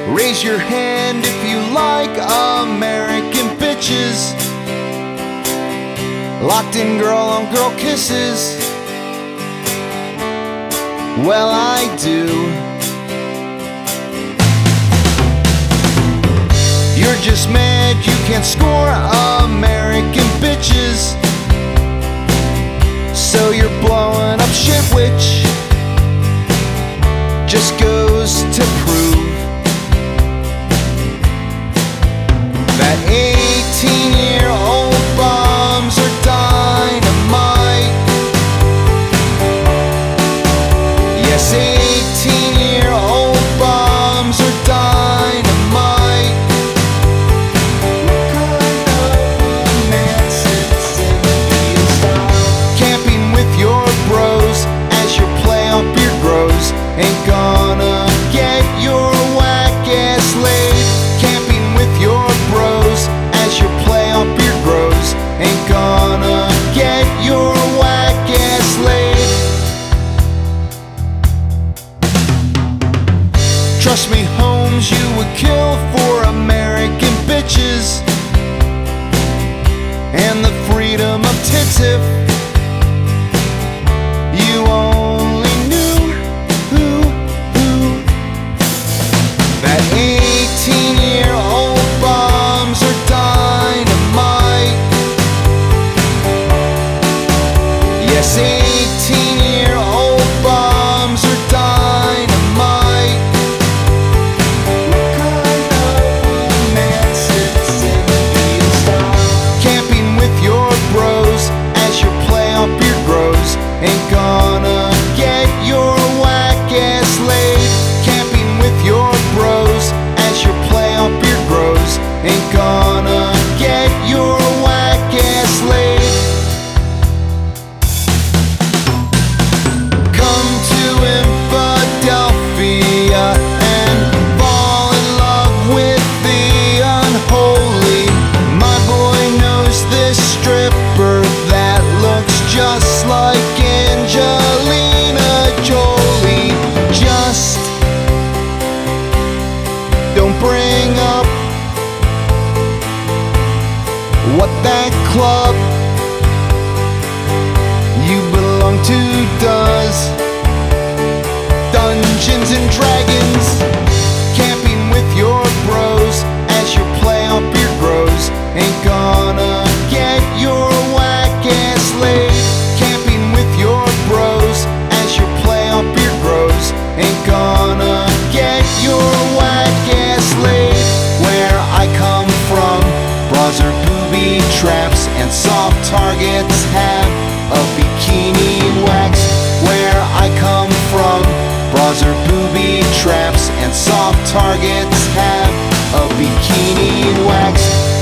Raise your hand if you like American bitches. Locked in girl-on-girl kisses. Well, I do. You're just mad you can't score American bitches, so you're blowing up shit, which just goes to prove that 18-year-old bombs are dynamite. Yes, 18-year-old bombs are dynamite. Camping with your bros as your play-up beard grows ain't gonna get your whack-ass laid. Camping with your bros as your play-up beard grows ain't gonna get your whack-ass laid. Trust me, Holmes, you would kill for American bitches and the freedom of tits if you only knew that 18-year-old bombs are dynamite. Yes, 18-year-old bombs are dynamite. Camping with your bros as your play-up beard grows ain't gonna get your whack-ass laid. Camping with your bros as your play-up beard grows ain't gonna get your whack-ass laid. Come to Philadelphia and fall in love with the unholy. My boy knows this stripper that looks just like Angelina Jolie. Just don't bring up what that club you belong to does. Dungeons and Dragons. Camping with your bros as your play-up beard grows ain't gonna get your whack-ass laid. Camping with your bros as your play-up beard grows ain't gonna get your whack-ass laid. Where I come from, bras are booby traps and soft targets have a bikini wax. Where I come from, bras are booby traps and soft targets have a bikini wax.